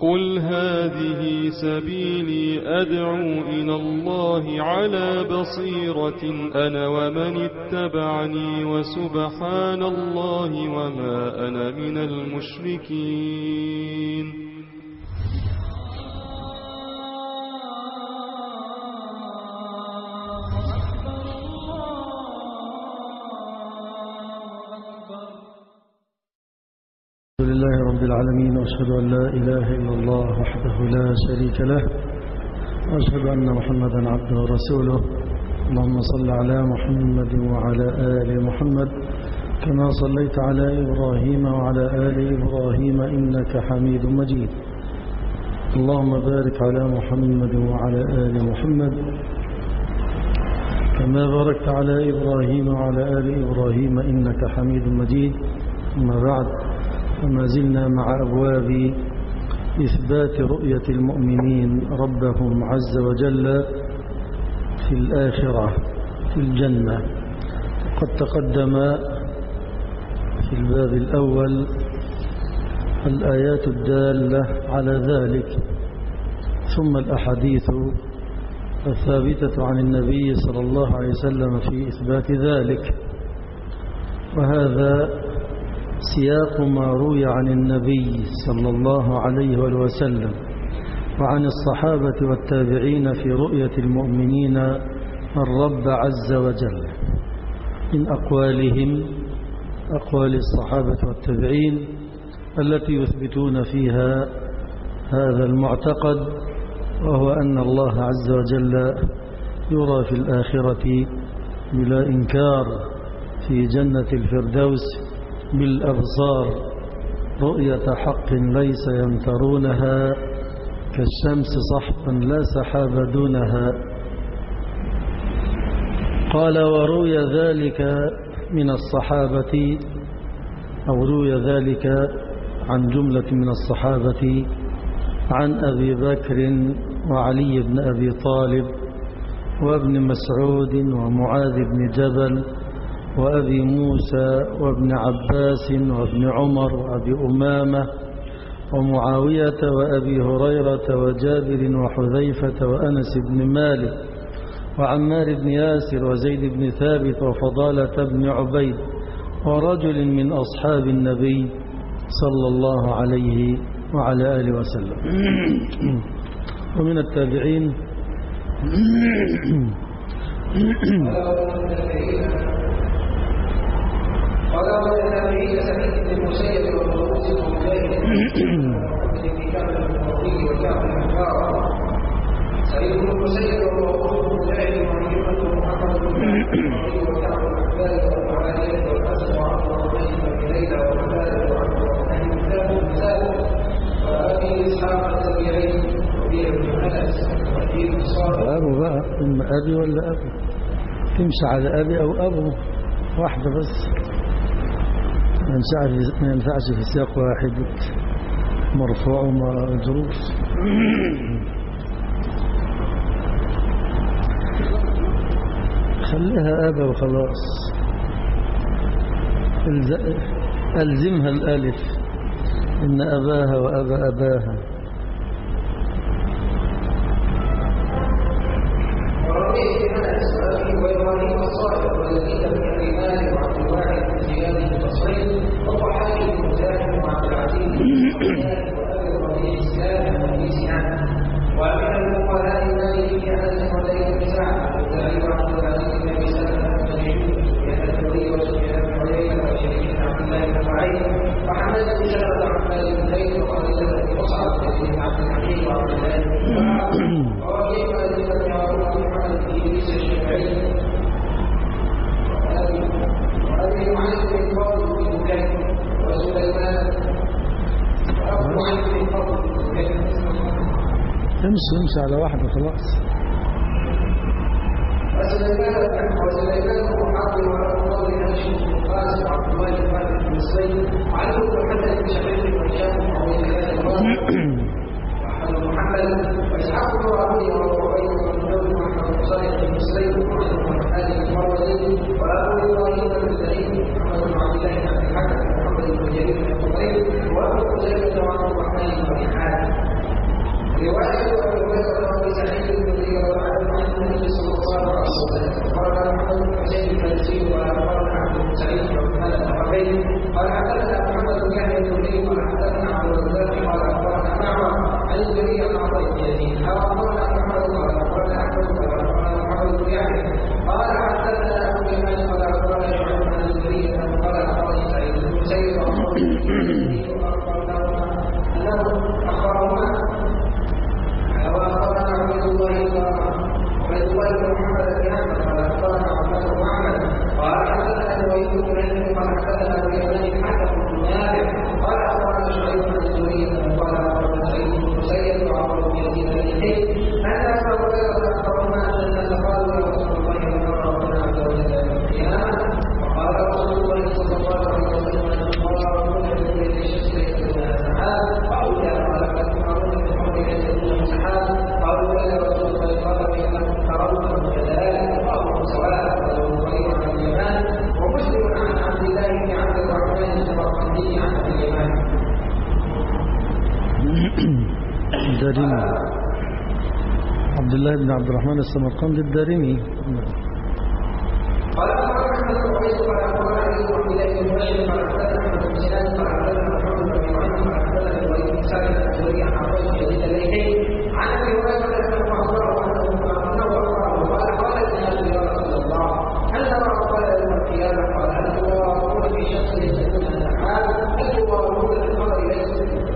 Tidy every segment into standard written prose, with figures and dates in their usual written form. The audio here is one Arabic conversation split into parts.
قل هذه سبيلي أدعو إلى الله على بصيرة أنا ومن اتبعني وسبحان الله وما أنا من المشركين. الحمد لله رب العالمين، وأشهد أن لا إله إلا الله وحده لا شريك له، وأشهد أن محمدا عبده ورسوله. اللهم صل على محمد وعلى آل محمد كما صليت على إبراهيم وعلى آل إبراهيم إنك حميد مجيد. اللهم بارك على محمد وعلى آل محمد كما باركت على إبراهيم وعلى آل إبراهيم إنك حميد مجيد. أما بعد، وما زلنا مع أبواب إثبات رؤية المؤمنين ربهم عز وجل في الآخرة في الجنة. قد تقدم في الباب الأول الآيات الدالة على ذلك، ثم الأحاديث الثابتة عن النبي صلى الله عليه وسلم في إثبات ذلك. وهذا سياق ما روي عن النبي صلى الله عليه وسلم وعن الصحابة والتابعين في رؤية المؤمنين الرب عز وجل، من أقوالهم، أقوال الصحابة والتابعين التي يثبتون فيها هذا المعتقد، وهو أن الله عز وجل يرى في الآخرة بلا إنكار في جنة الفردوس بالأبصار رؤية حق ليس يمترونها، كالشمس صحبا لا سحاب دونها. قال: وروي ذلك من الصحابة، أو روي ذلك عن جملة من الصحابة، عن أبي بكر وعلي بن أبي طالب وابن مسعود ومعاذ بن جبل وأبي موسى وابن عباس وابن عمر وأبي أمامة ومعاوية وأبي هريرة وجابر وحذيفة وأنس بن مالك وعمار بن ياسر وزيد بن ثابت وفضالة بن عبيد ورجل من أصحاب النبي صلى الله عليه وعلى آله وسلم. ومن التابعين قال والتابعين سعيد بن المسيب والطاووس ومجاهد في كتاب الوحي وكعب الأحبار. سعيد بن المسيب والطاووس ومجاهد وعيوة ومحمد بن وكعب الأحبار والمعالية والحسن وعبد الرحمن بن ليلى وعباد وعبد الرحمن بن ثابت وأبي إسحاق السبيعي وأبي بن أنس وأبي بن صالح. أبو بقى، إما أبي ولا أبو، تمشي على أبي أو أبو واحدة بس، ما ينفعش في سياق واحد مرفوع ومجرور. خليها أبا وخلاص، ألزمها الألف، إن أباها وأبا أباها. وإبراهيم الصالح والذين من الإيمان وعبد الواحد بن زياد البصري وضحاك بن مجاهد وعبد العزيز وأبي إبراهيم السلام والحديث عنه. ومن الفقهاء مالك أنس وليث بن سعد وزعيم عبد العزيز بن أبي سلمة المدني والثوري وسفيان بن عيينة وشريك بن عبد الله بن معين وحماد بن شهر عباد بن زيد وخالد بن مصعب وزيد بن عبد الحكيم وعبد الله بن ووكيع بن يعقوب بن محمد بن إدريس الشافعي وأبي معاذ بن فاضل بن بكير وسليمان وأبو معاذ بن فاضل بن بكير. امشي على واحدة خلاص. وسليمان بن محمد وأبو فاضل هاشم بن قاسم وعبد الله بن مالك بن سويد وعلي بن محمد بن شقيق بن هشام وعبد الله بن محمد وإسحاق بن راهويه وعبيد بن جبر ومحمد بن صالح بن مسلم وعبد الرحمن بن مروزي وأبو إبراهيم بن سعيد محمد بن عبد الله بن الحكم ومحمد بن جرير بن قطيب وأبو حذيفة وعبد الرحمن بن حاتم الدارمي عبد الله بن عبد الرحمن السمرقندي الدارمي. قال أحمد بن عبيد قال أخبرنا علي بن عبد الله بن بشر قال حدثنا أحمد بن سنان قال حدثنا محمد بن إبراهيم قال حدثنا إبراهيم بن سعد الأزوري عن عباس بن يزيد الليثي عن أبي هريرة أنه أخبره قال قال الناس يا رسول الله هل نرى قال يوم القيامة قال هل تواصلون في شخص يسألون السحاب هل تواصلون بالقمر ليلة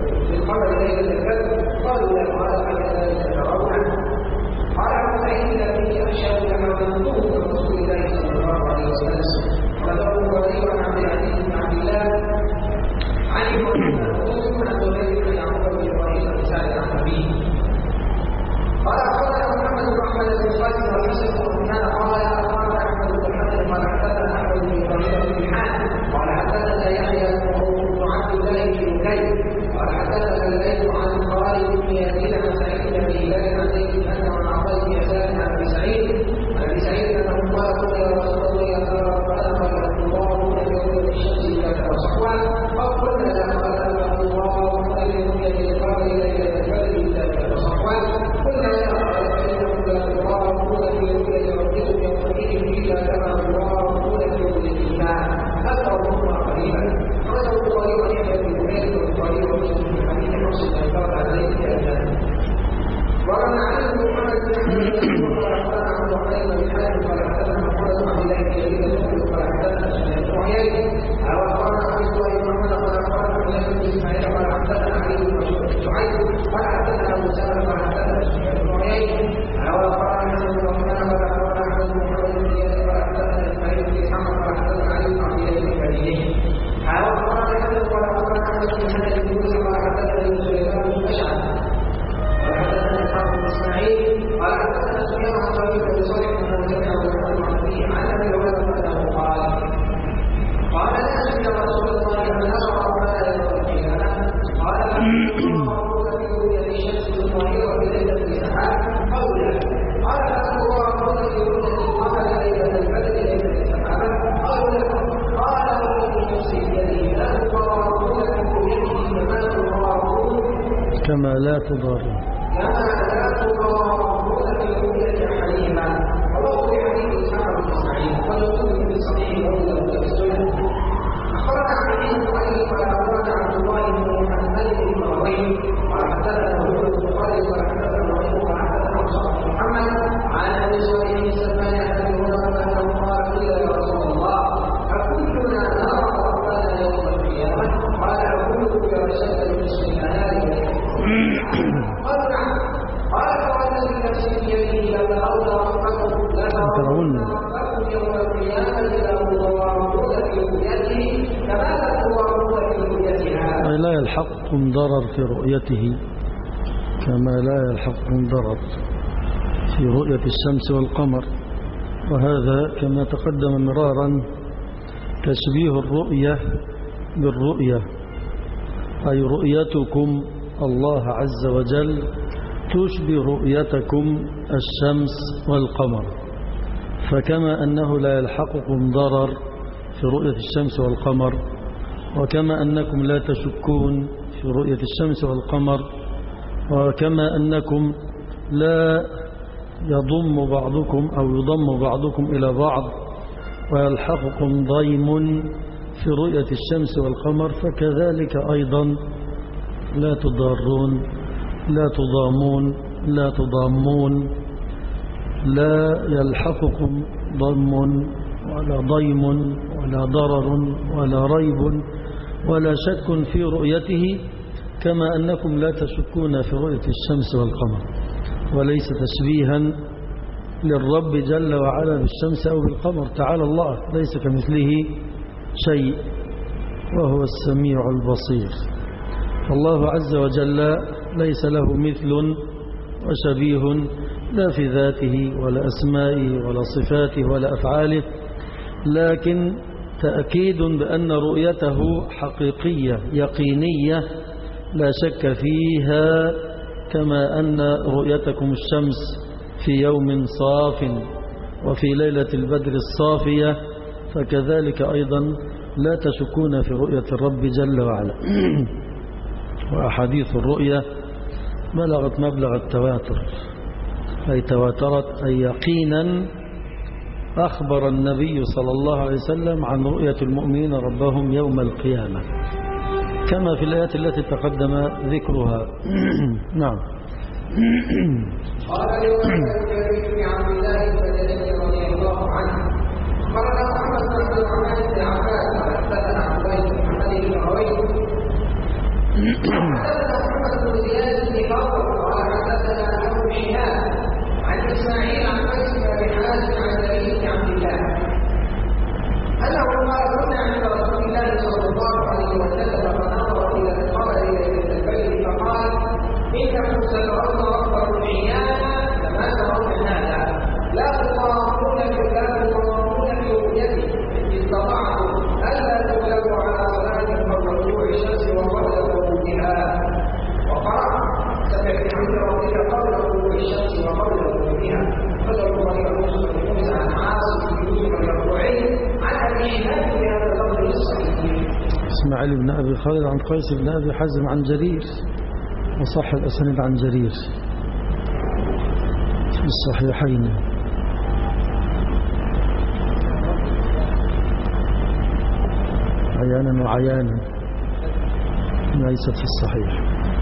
البدر قالوا لا قال فكذلك ترونه قال عن سعيد الذي أشهد كما منظور من رسول الله صلى الله عليه وسلم قال ابو هريره عن عبد العزيز بن عبد الله عن ابراهيم عن زهير بن يعقوب بن ابراهيم بن سعد عن ابيه قال اخبرنا محمد بن احمد بن قاسم والحسن بن سفيان قال اخبرنا احمد بن حسن قال حدثنا احمد بن ابراهيم بن حان قال حدثنا يحيى بن عبد الله بن بكير قال حدثنا الليث عن خالد بن يزيد عن سعيد بن هلال عن زيد بن انس عن عطاء بن يسار عن ابي سعيد انه قال قل يا رسول الله يا ترى فانا قال الله من يوم الشمس اذا كان صحوا او قلنا لا قال الله من يوم القمر ليله البدر اذا كان صحوا قلنا لا قال فانه لا الله من يوم يرجو يومئذ اذا كان الله من يوم الايمان هذا الله قريبا هذا البخاري ويحيى بن بكير والبخاري ومسلم في حديث حفص بن عباد عن زيد بن اسلم وعن علي بن محمد بن احمد بن عبد الرحمن بن حاتم قال حدثنا محمد بن عبد الله بن يزيد قال حدثنا سفيان بن عيينة قال اخبرنا عبد الله بن محمد قال اخبرنا عبد الله بن اسماعيل قال حدثنا علي بن شعيب قال حدثنا ابو سلمة قال حدثنا سفيان بن عيينة قال اخبرنا محمد بن عثمان قال اخبرنا احمد بن محمد بن زياد قال حدثنا اسماعيل بن اسحاق قال حدثنا علي بن عبد الله بن المديني قال اخبرنا حسن قال اخبرنا احمد بن حسن بن موسى قال حدثنا سليمان بن اشعث قال حدثنا اسحاق بن اسماعيل قال حدثنا سفيان عن طريق ابي صالح بن سمع عن ابي هريره انه قال الناس يا رسول الله ان نرى ربنا يوم القيامه قال فنرى في رؤيا الشمس الظاهره بليله السحاب او لا قال فنرى في رؤيا القمر ليله البدر ليله السحاب او لا قال والذي نفسي بيده لا تضارون في رؤيته كما لا تضارون في رؤية أحدهما رواه في حديث إسحاق بن إسماعيل ويقول في صحيح أولى السنن أخبرنا عن حديث علي قال أخبرنا عبد الله بن محمد بن إبراهيم قال حدثنا أبو البخاري قال حدثنا إبراهيم قال حدثنا مصعب بن محمد عن أبي صالح السمان عن أبي هريرة أنه قال قيل يا رسول الله أكلنا نرى ربنا يوم القيامة قال أكلكم يا رسول النصف النهار قال نعم قال فوالذي نفسي بيده لترون ربكم يوم القيامة لتضارون في رؤيته كما لا تضارون في رؤيتها لا يلحقكم ضرر في رؤيته كما لا يلحقكم ضرر في رؤية الشمس والقمر. وهذا كما تقدم مرارا تشبيه الرؤية بالرؤية، أي رؤيتكم الله عز وجل تشبه رؤيتكم الشمس والقمر. فكما أنه لا يلحقكم ضرر في رؤية الشمس والقمر، وكما أنكم لا تشكون في رؤية الشمس والقمر، وكما أنكم لا يضم بعضكم أو يضم بعضكم إلى بعض ويلحقكم ضيم في رؤية الشمس والقمر، فكذلك أيضا لا تضارون لا تضامون لا تضامون، لا يلحقكم ضم ولا ضيم ولا ضرر ولا ريب ولا شك في رؤيته، كما أنكم لا تشكون في رؤية الشمس والقمر. وليس تشبيها للرب جل وعلا بالشمس أو بالقمر، تعالى الله، ليس كمثله شيء وهو السميع البصير. الله عز وجل ليس له مثل وشبيه لا في ذاته ولا أسمائه ولا صفاته ولا أفعاله، لكن تأكيد بأن رؤيته حقيقية يقينية لا شك فيها، كما أن رؤيتكم الشمس في يوم صاف وفي ليلة البدر الصافية، فكذلك أيضا لا تشكون في رؤية الرب جل وعلا. وأحاديث الرؤيا بلغت مبلغ التواتر، أي تواترت، أي يقينا أخبر النبي صلى الله عليه وسلم عن رؤية المؤمنين ربهم يوم القيامة كما في الآيات التي تقدم ذكرها. نعم. قال بن عبد الله البدري رضي الله عنه قال محمد بن عبد الرحمن بن عباس حدثنا عبد الله بن محمد بن رويد حدثنا محمد بن زياد بن بكر قال حدثنا ابو شهاب عن اسماعيل عن قيس بن ابي حازم عن زيد بن عبد الله انه قال كنا عند رسول الله صلى الله عليه وسلم فنظر الى القمر ليله البدر فقال انكم سترون ربكم عيانا كما ترون هذا لا تضامون في رؤيته ان استطعتم الا تغلبوا على صلاه قبل طلوع الشمس وقبل غروبها وقرأ سمع بحمد ربك قبل طلوع الشمس وقبل غروبها فذكر غير مسلم عن عاصم بن يوسف الربيعي عن ابي شهاب بهذا اللفظ الصحيح. اسماعيل بن ابي خالد عن قيس بن ابي حازم عن جرير، وصح الأسند عن جرير في الصحيحين. عيانا وعيانا ليست في الصحيح.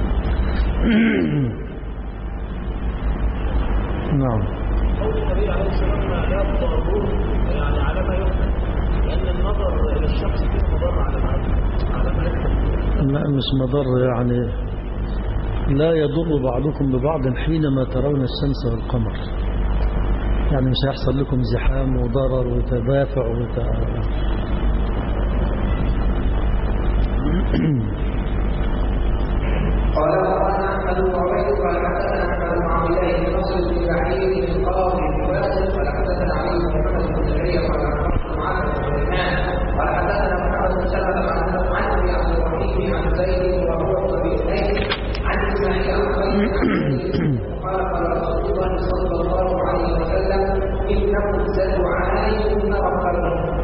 نعم. قول النبي عليه السلام لا تضربون يعني على ما يحدث، لأن النظر إلى الشخص فيه مضر على ما يحدث. لا مش مضر، يعني لا يضر بعضكم ببعض حينما ترون الشمس والقمر، يعني مش هيحصل لكم زحام وضرر وتدافع قال احمد بن عبيد قال حدثنا احمد بن عبد الله بن نصر بن بعيد بن قاضي بن واسف قال حدثنا علي بن محمد بن زكريا قال حدثنا معاذ بن سليمان قال حدثنا محمد بن سلمة عن ابي عبد الرحيم عن زيد وهو بن اثنين عن اسماعيل قال قال رسول الله صلى الله عليه وسلم انكم ستعانون ربكم.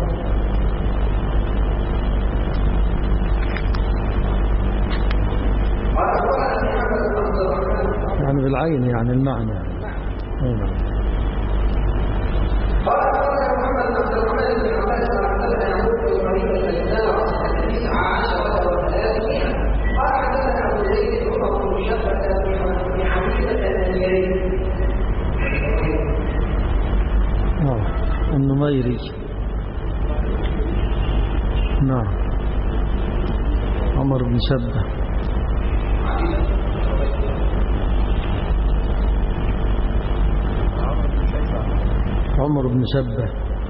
يعني بالعين، يعني المعنى. قال محمد بن عبد الرحمن بن عباس حدثنا يعقوب بن ابراهيم الجزار 19 و300 قال حدثنا ابو زيد عمر بن شبه بن عبيده النميري النميري. نعم. عمر بن شبه. عمر بن شبه.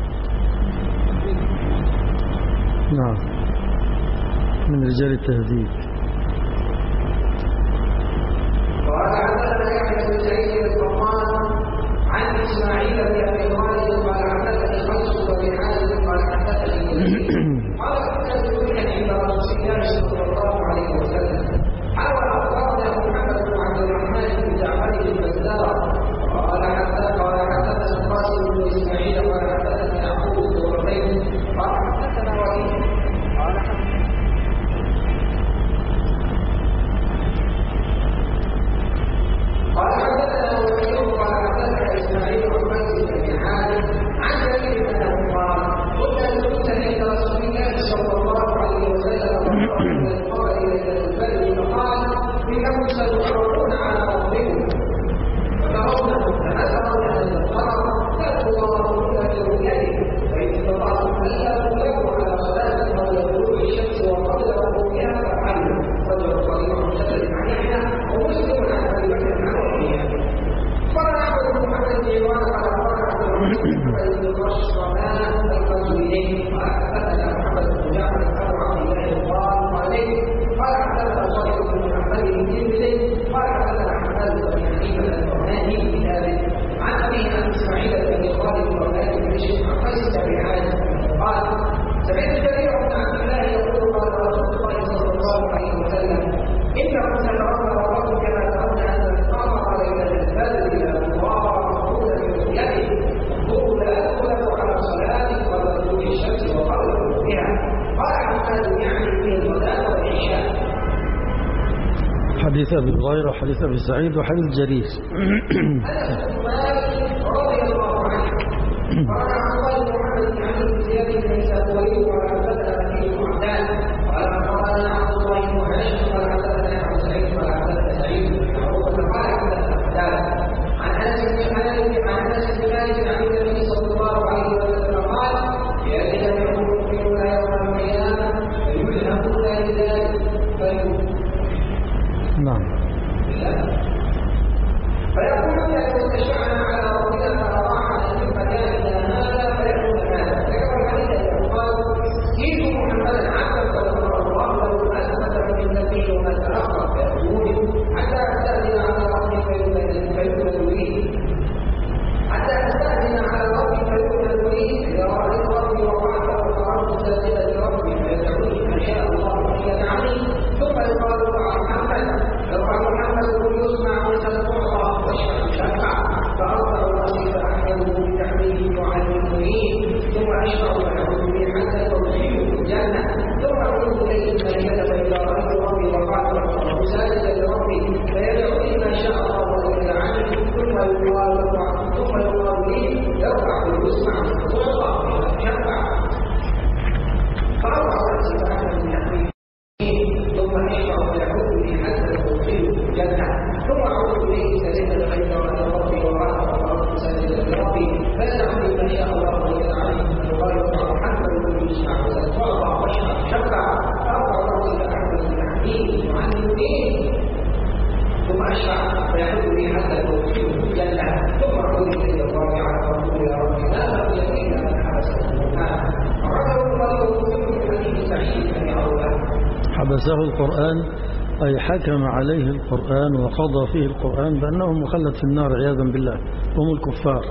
نعم، من رجال التهذيب. قال حدثنا يحيى بن سعيد القطان عن اسماعيل بن ابي خالد قال حدثني قيس بن ابي حازم قال حدثني قال كنت جلوسا عند رسول الله صلى الله عليه وسلم حاول اخبرنا محمد بن عبد الرحمن بن جعفر البزار قال حدثنا القاسم بن اسماعيل قال حدثني يعقوب بن ابراهيم قال حدثنا وكيع قال حدثنا وكيع قال حدثنا اسماعيل عن قيس بن حازم عن جرير انه قال كنا جلوسا عند رسول الله صلى الله عليه وسلم فقال الى البدر فقال انكم ستحرقون على ربكم فترونه كما ترون ان القمر لا تضامون في رؤيته فان استطعتم الا تغلبوا على صلاه قبل طلوع الشمس وقبل غروبها فافعلوا. رجل صغير مشدد عن يحيى ومسلم عن ابي بكر عن وكيع. قال احمد بن محمد بن عمران قال اخبرنا عبد الرحمن بن رشدان القزويني قال حدثنا محمد بن جعفر ابو عبد الله قال حدثنا صالح بن محمد بن تلميذ قال حدثنا حماد بن حنيفه الفرناني بن ثابت عن ابيه عن اسماعيل بن خالد الفرناني بن بشر عن قيس بن حازم قال سمعت جرير بن عبد الله يقول قال رسول الله صلى الله عليه وسلم انكم سترون ربكم كما ترون ان القمر ليله البدر لا تضامون في رؤيته انظروا لا حديث أبي هريرة وحديث أبي سعيد وحديث جرير. حبسه القرآن أي حكم عليه القرآن وقضى فيه القرآن بأنه مخلد في النار عياذا بالله، هم الكفار.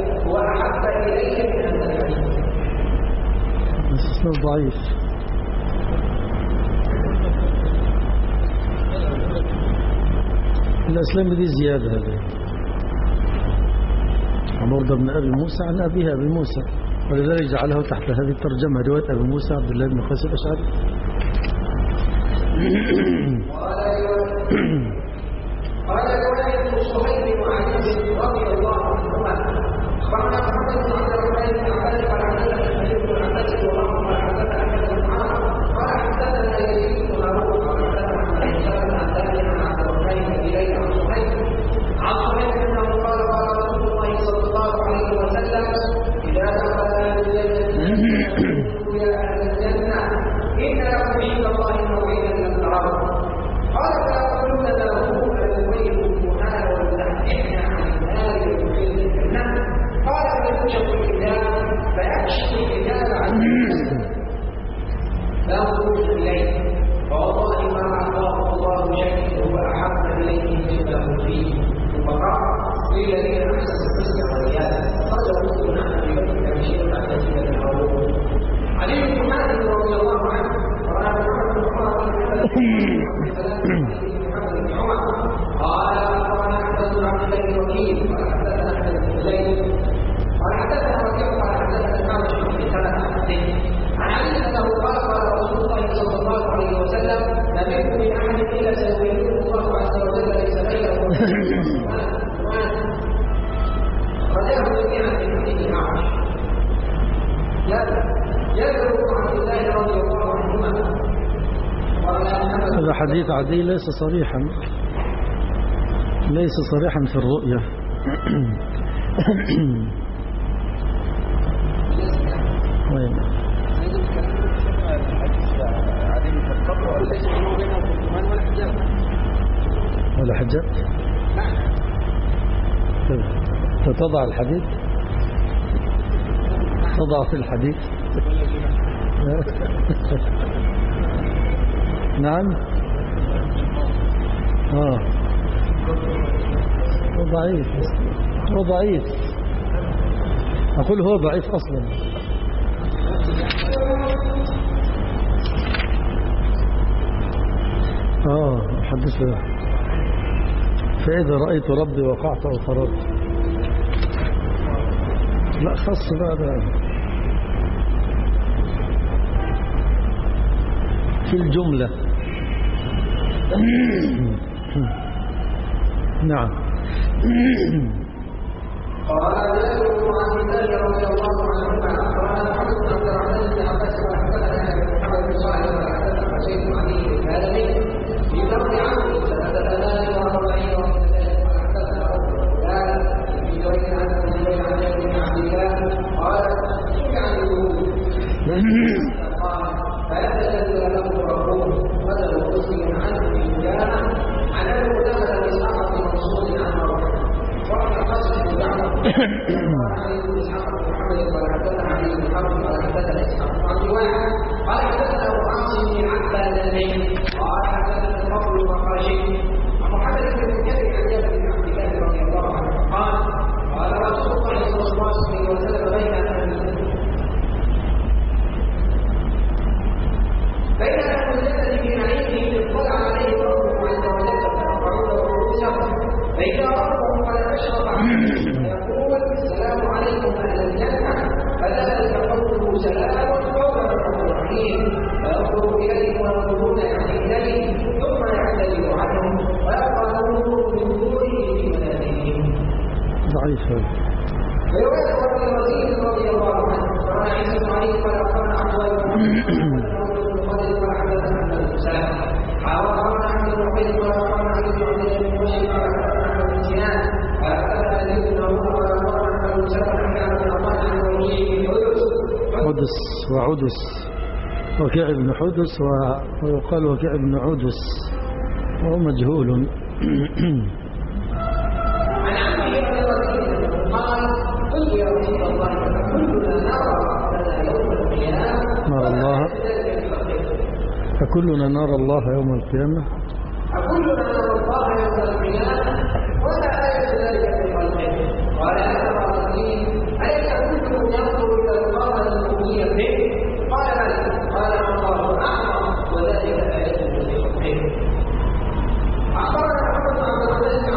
ضعيف الأسلام دي زيادة هذه. عمر بن أبي موسى عن أبيها أبي موسى، ولذلك جعله تحت هذه الترجمة رواية أبي موسى عبد الله بن قيس الأشعري. قال رواية صهيب وعلي رضي الله عنهما أخبرنا محمد بن عبد الرحمن بن عباس قال حدثنا سعيد بن عباس ورحمه قال حدثنا أحمد بن عمرو قال حدثنا يزيد بن هارون قال حدثنا عن هشام بن عبد الله عن عبد الرحمن بن هلال عن صهيب أنه قال قال رسول الله صلى الله عليه وسلم إذا دخل أهل الجنة يا أهل الجنة إن لكم عند الله موعدا لم تروه قال فيقولون له لا خروج إليه فوالله ما أعطاه الله شيء هو أحب إليه مما فيه ثم قال للذين أحسنوا الحسنى وزيادة خرج مسلم عن أبي بكر بشير بعد ذلك الحروب علي بن حاتم رضي الله عنه قال محمد بن عمر قال أخبرنا أحمد بن عبد الله الوكيل قال حدثنا أحمد بن زيد قال حدثنا وكيع قال حدثنا الإمام بن سلمة عن علي أنه قال قال رسول الله صلى الله عليه وسلم ما منكم من أحد إلا سيبينه الله عز وجل ليس بينه رجاه جميعا في حديث أعمش يذكر عن الله رضي الله عنهما هذا حديث عدي ليس صريحا في الرؤية. وين ولا حجاب تضع الحديث تضع في الحديث نعم هو ضعيف أقول هو ضعيف أصلا. حدث فإذا رأيت ربي وقعت أو فررت. لا خص بقى في الجملة. نعم. قال ذلك عن الله رضي الله عنهما قال محمد بن عبد الرحمن بن عباس وحدثنا محمد بن صالح وحدثنا حسين بن علي الهادمي في درب عنه سنة 43 وحدثنا أبو في جرير عن ابن عن ابن عبد الله قال سئل عن الوجود قال فيتجلى له ربه بدل مسلم عنه في الجامع عن ابي قدامه بن اسحاق بن منصور عن روحه وعن قاسم بن جعفر وعن ابن اسحاق بن محمد قال حدثنا علي بن حرب قال حدثنا اسحاق عن روايه قال حدثنا ابو عاصم بن عبادين قال حدثنا الفضل المقاشي عن محمد بن المنكدر عن جابر بن عبد الله رضي الله عنه قال رسول الله صلى الله عليه وسلم بين أهل الجنة في نعيمه اطلع عليه ربه عز وجل فيرفعون رؤوسهم فإذا ربهم قد أشرف عليهم يقول السلام عليكم أهل الجنة فذلك قوله سلام قولا من رحيم فينظر إليهم وينظرون إليه ثم يعتذر عنهم ويبقى نور من نوره في منازلهم. ضعيف رواية ابن الوزير رضي الله عنه وعن عيسى بن علي قال أخبرنا عبد الله بن حدس وعدس وكيع بن حدس ويقال وكيع بن عدس وهو مجهول. نرى الله فكلنا نرى الله يوم القيامة أكلنا نرى الله يوم القيامة ولا آية ذلك في خلقه قال هذا الرجيم أليس كلكم ينظر إلى الله المؤمنين به قال بلى قال الله أعظم وذلك آية في خلقه. أخبرنا محمد بن عبد الرحمن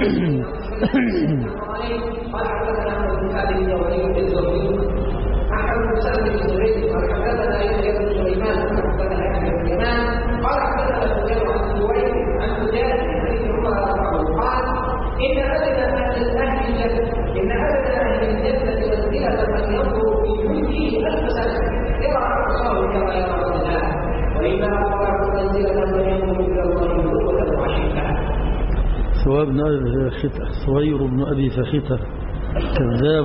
قال حدثنا عبد الحارث وليد الزهري احمد بن سعد بن زهير قال حدثنا يحيى بن سليمان قال حدثنا يحيى بن يمان قال حدثنا سفيان عن سويد عن مجاهد بن عمر قال ان ادنى اهل الجنه منزله من ينظر في ملكه 1000 سنه يرى عرشه كما يرى الله وإنما خلق منزلة من ينظر إلى الله غدوة وعشيا. ثوير بن أبي فخيتة كذاب.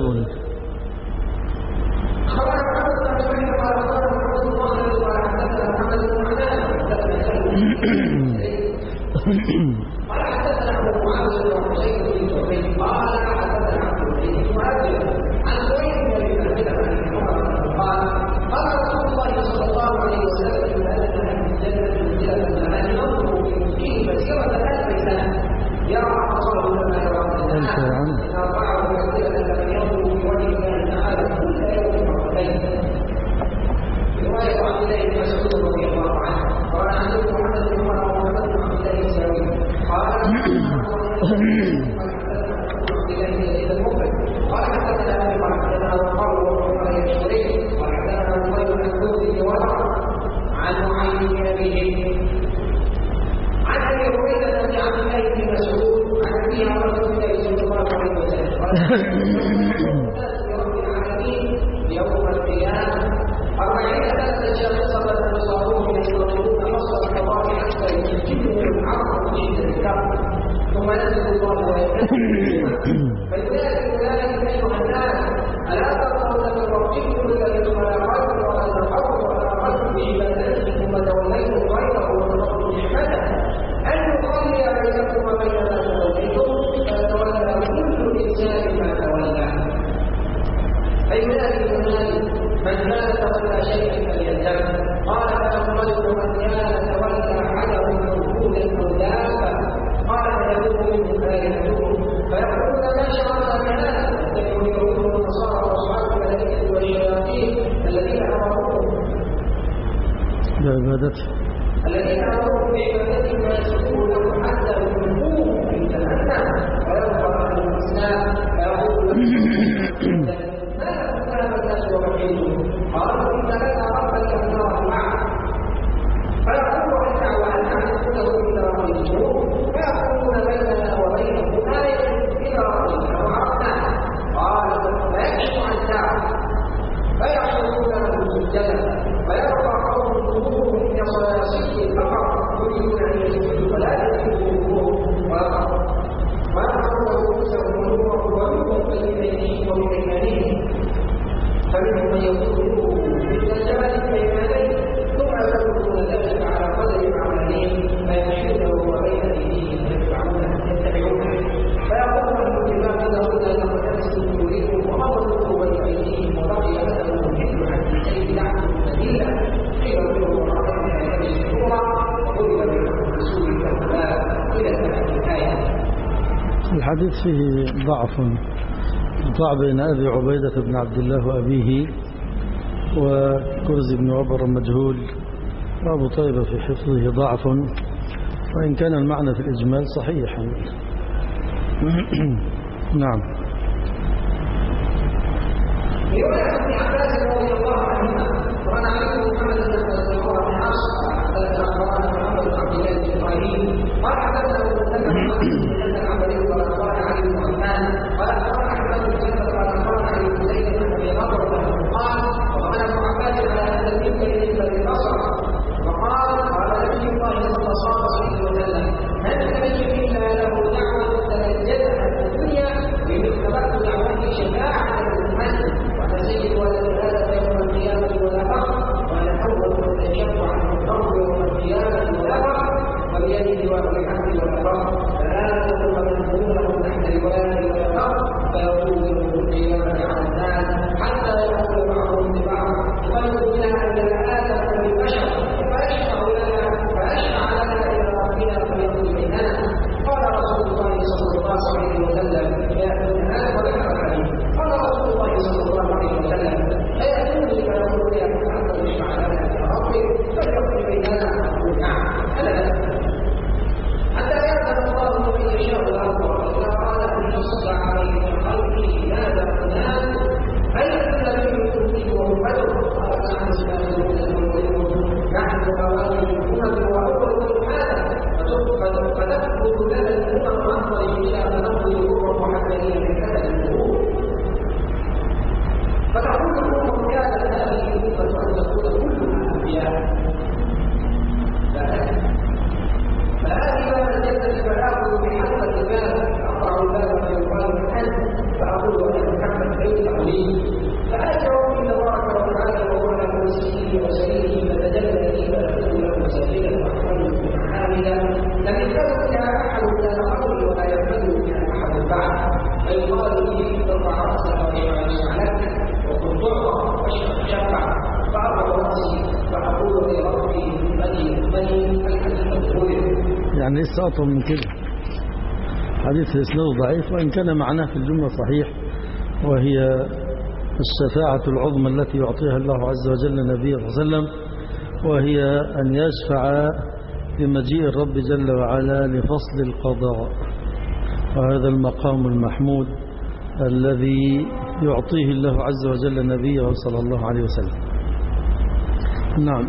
يوم القيامة 40 سنة شخصا تصابون يطلبون نص القضاء حتى يسجدوا العرض في الكتاب ثم ينزل الله فلذلك أيها الناس ألا ترضون من ربكم الذي خلقكم وأن الأرض وخلقكم بعبادته ثم توليتم غيره وتركتم نعمته أن يخلي بينكم وبين ما توليتم فتولى كل إنسان ما تولى. أي من أهل الإيمان من كان تولى شيئا فليلزم. قال فأنقذت من كان تولى حجر موجودا أو دابة قال فيكون منه فارهتهم فيقولون ما شرعنا بهذا يتبعون اليهود والنصارى وأصحاب الملائكة والشياطين الذين أمروهم بعبادته ما يسجدون له حتى يملكوه في جهنم ويظهر أهل الإسلام فيقول قالوا إن لنا ربا يمنعه معه فيقول ارجع وأن تعرفونه إلى رأيته فيقولون بيننا وبينه آية إلى رأينا وعرفناه قال فيكشف عن ساعة فيحصلون له سجدا فيرفع قوم قلوبهم إلى صياصيه البقر يريدون أن يسجدوا فلا يسجدوا ويقرون رؤوسهم ونورهم بين أيديهم ومن أيمانهم فمنهم من يقول مثل الجبل بين يديه ثم يقولون ذلك على قدر عملهم فيمشونه وبين ايديهم يتبعونه فيقولون بما قدرون لقد نسوا وجوههم وأضلوا بين ايديهم وبقي اثرهم مثل عن الشيء نعم قليلا قيل له ورحمه هذه السوره وقيل بالرسول كالكلام الى الايه. الحديث فيه ضعف بين أبي عبيدة بن عبد الله وأبيه وكرز بن عبر مجهول وأبو طيبة في حفظه ضعف وإن كان المعنى في الإجمال صحيحا. نعم. يقول ابن عباس رضي الله عنهما وعن علي محمد بن عمر بن عاص حدثنا اخبرنا محمد بن عبد الله بن ابراهيم قال حدثنا ابو سلمة محمد بن العنبري قال اخبرنا علي بن عثمان قال اخبرنا احمد بن سلمة قال اخبرنا علي بن زيد بن ابي نضر قال وقال ابن عباس على ان المنبر بالنسبه للبصر وقال قال نبي الله صلى الله عليه وسلم من نبي الا له دعوه تنجدها في الدنيا بمثبت دعوته شفاعه للمسلم وتسيد ولد هذا يوم القيامه ولا فخر وانا اول من يشفع عنه الارض يوم القيامه ولا فخر وبيده وفي الحمد ولا فخر ثلاثه مذمومه تحت روايه ولا فخر فيقول يوم القيامه على الناس حتى يقول بعضهم لبعض ويقول لها ان الادم بالبشر فاشفع لنا الى ربنا فيقول اننا قال رسول الله صلى الله عليه وسلم يا ابن ادم وذكر الحديث قال رسول الله صلى الله عليه وسلم اياتوني فيقول يا محمد اشفع لنا الى ربك فيقول بيننا نقول نعم حتى يأذن الله يقول لنا الأمم أفضل إلى تنقل الأمم محمدية من كتب الظهور. فتقول الأمم كانت هذه الأمة أن تكون كلها أنبياء. فهذه ما نزلت فآخذ بحسب الباب أقرأ الباب فيقال أنت فأقول أنا محمد بين أولي فأجروا من تبارك وتعالى وهو على كرسيه وسريره فتجلى لي فأخذ له سبيلا وأحمده محامدا لم يكن بها أحد لا نقول ولا يحمده بها أحد بعد فيقال لي ترفع رأسك ويعلم عليك وقل تعطى واشرب شفع فأرفع رأسي فأقول لربي بني الحديث يعني لسه أطول من كده. حديث الإسناد ضعيف وإن كان معناه في الجملة صحيح، وهي الشفاعة العظمى التي يعطيها الله عز وجل لنبيه صلى الله عليه وسلم، وهي أن يشفع بمجيء الرب جل وعلا لفصل القضاء، وهذا المقام المحمود الذي يعطيه الله عز وجل نبيه صلى الله عليه وسلم. نعم.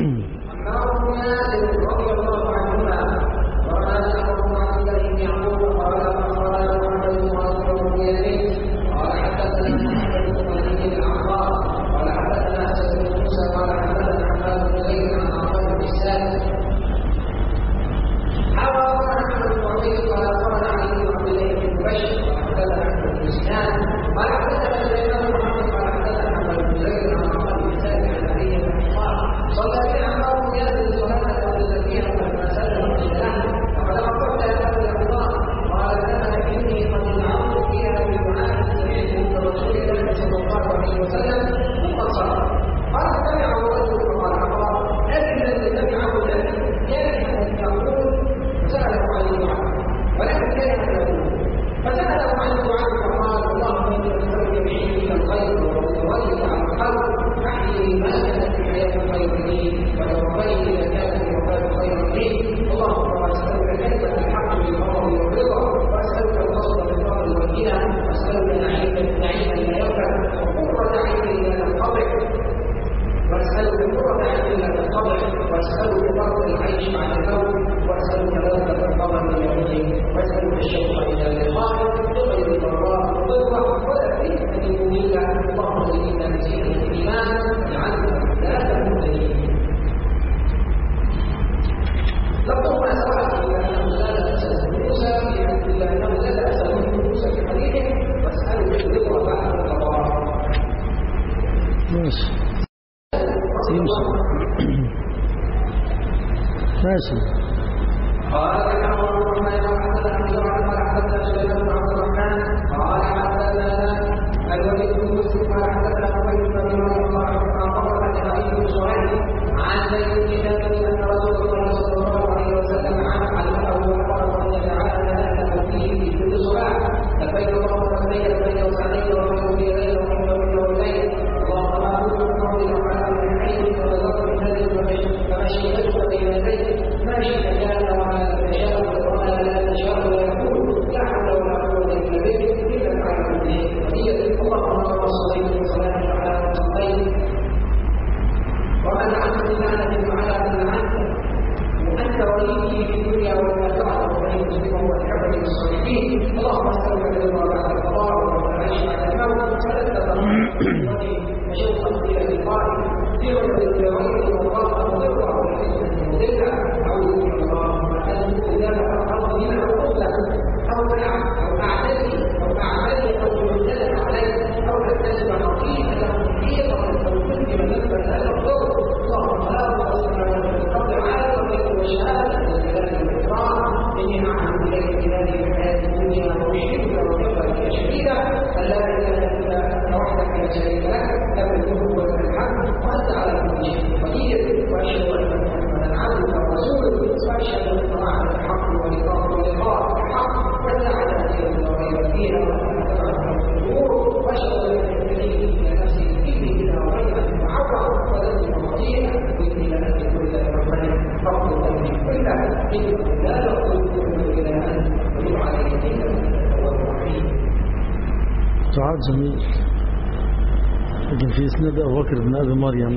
جميل. لكن في اسناد أبو بكر بن أبي مريم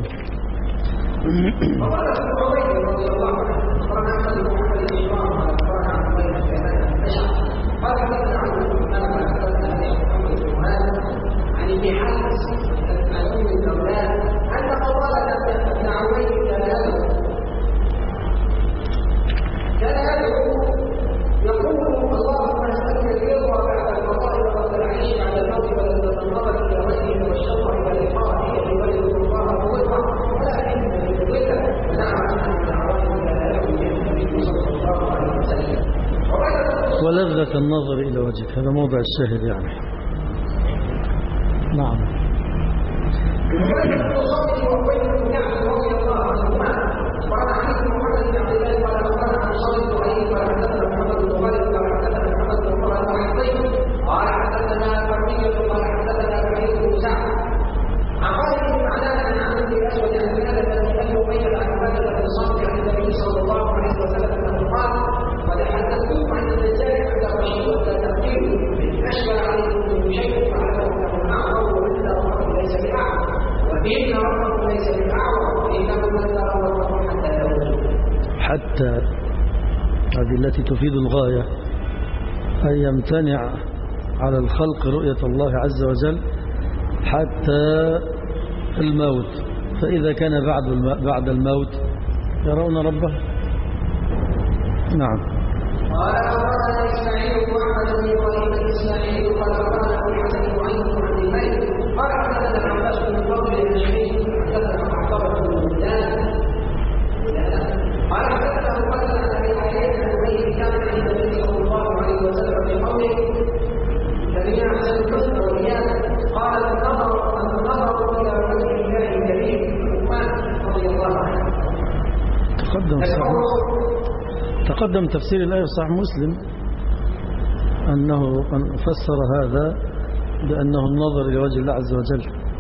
ولذة النظر إلى وجهك، هذا موضع الشاهد يعني. نعم. حتى هذه التي تفيد الغاية، أن يمتنع على الخلق رؤية الله عز وجل حتى الموت، فإذا كان بعد الموت يرون ربه. نعم. قال أخبرنا إسماعيل وأحمد بن إبراهيم الإسماعيلي قال أخبرنا أبو الحسن وعين بن عبد الملك قال حدثنا العباس بن فضل المشري حدثنا معتبر بن بلدان قال حدثنا أبو بكر عن أبي حيان عن أبي كان عند النبي صلى الله عليه وسلم في قوله الذين أحسنوا الحسنى والزيادة قال النظر إلى وجه الله الكريم عثمان رضي الله عنه. تقدم تفسير الآية في صحيح مسلم أنه فسر هذا بأنه النظر إلى وجه الله عز وجل.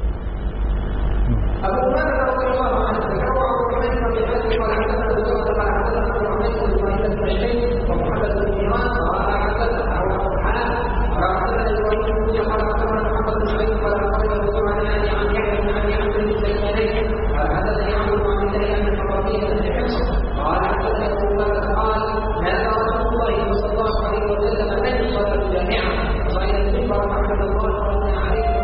أبو هريرة رضي الله عنه تكرر الرحمن بن حاتم قال حدثنا أبو داود قال حدثنا الرحمن بن إبراهيم البشري ومحمد بن إيمان قال حدثنا أبو الحسن قال حدثنا إبراهيم بن قال حدثنا محمد بن سعيد قال حدثنا أبو سعيد عن يحيى بن أبي عمرو الزيداني قال حدثني عمرو بن عبد الله بن الحضرمي بن حفص قال حدثنا أبو بكر قال هذا رسول الله صلى الله عليه وسلم أن صلى الجامعة صلى المنبر فحمد الله ورضي عليه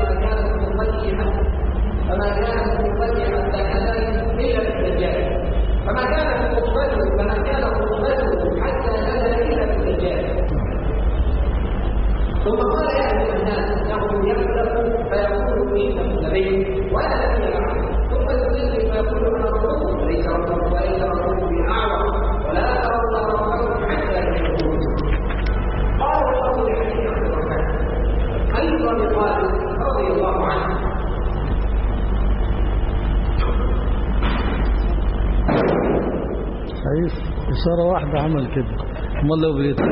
فما كانت مفتتحة حتى كذلك إلا بالدجال فما كانت خطبته حتى نزل إلا بالدجال. ثم قال يا أيها الناس إنه يبدأ فيقول إنه نبي ولا نبي بعد ثم يصلي فيقول أنا رسول ليس رسول بأعور ولا ترون ربكم حتى يشهدون. قال الرسول حديث عبد الرحمن أيضا قال رضي الله عنه حيث إشارة واحدة عمل كده ما لو بريد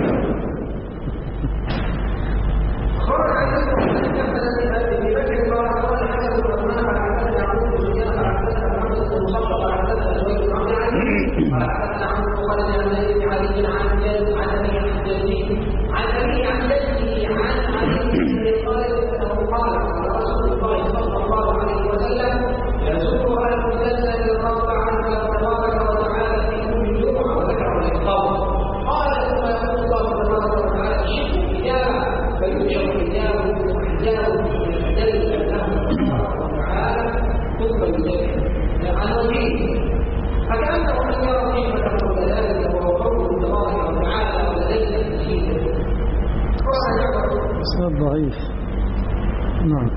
ضعيف. نعم.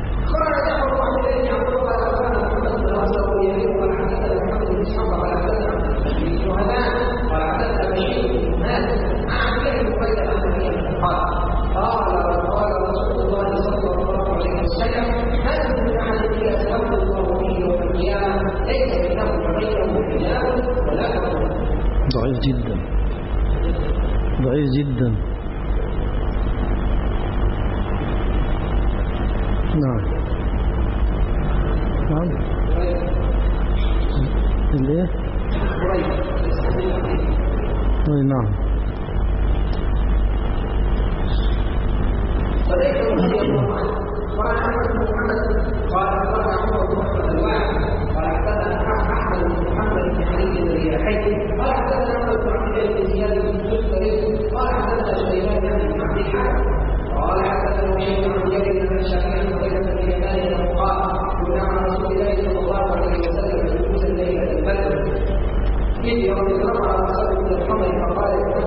ضعيف جدا ضعيف جدا. نعم نعم ليه؟ نعم. إذ يوم الرفع رسول الحمد فقال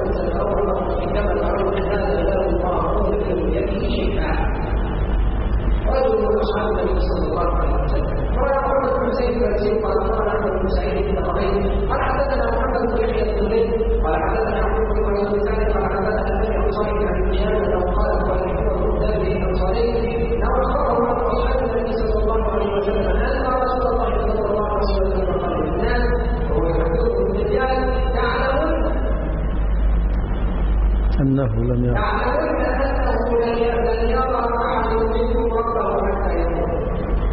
أنه لم يرى. تعلمون أنه لن يرى أحد منكم ربه حتى يموت.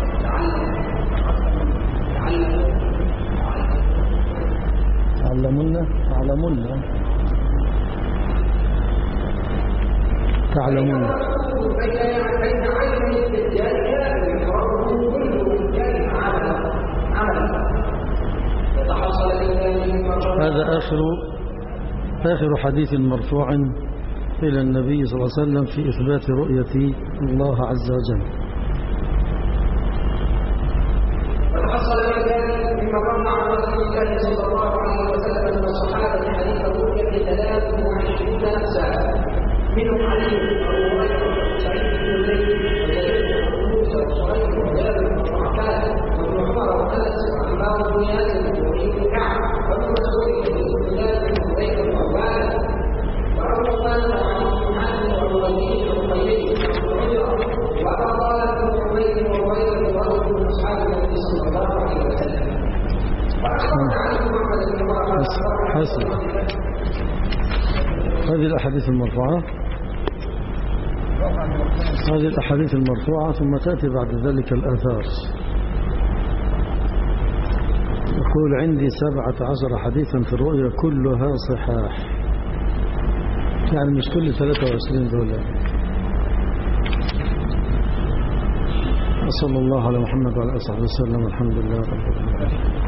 تعلمون بين عين الدجال كافر يقرأه كل من كان عملا يتحصل لله. هذا آخر حديث مرفوع إلى النبي صلى الله عليه وسلم في إثبات رؤية الله عز وجل. وتحصل ذلك مما روى عن رسول الله صلى الله عليه وسلم من الصحابة حديث الرؤيا ب 23 ساعة، منهم علي وابو هريره سعيد بن زيد وزيد بن موسى وصهيب وجابر بن عباس وابن عمر وانس وعمار بن ياسر وابي بن كعب وابن مسعود وابن بلال وزيد بن عباس وابو عثمان وعلي بن حاتم وابو بكر وقيس وعمر وابا طالب بن عبيد وهريره ورجل من اصحاب النبي صلى الله عليه وسلم. واخبرنا عن محمد بن عمر هذه الأحاديث المرفوعة، ثم تأتي بعد ذلك الآثار. يقول عندي 17 حديثا في الرؤيا كلها صحاح، يعني مش كل 23 دولة. وصلى الله على محمد وعلى آله وصحبه وسلم. الحمد لله رب العالمين.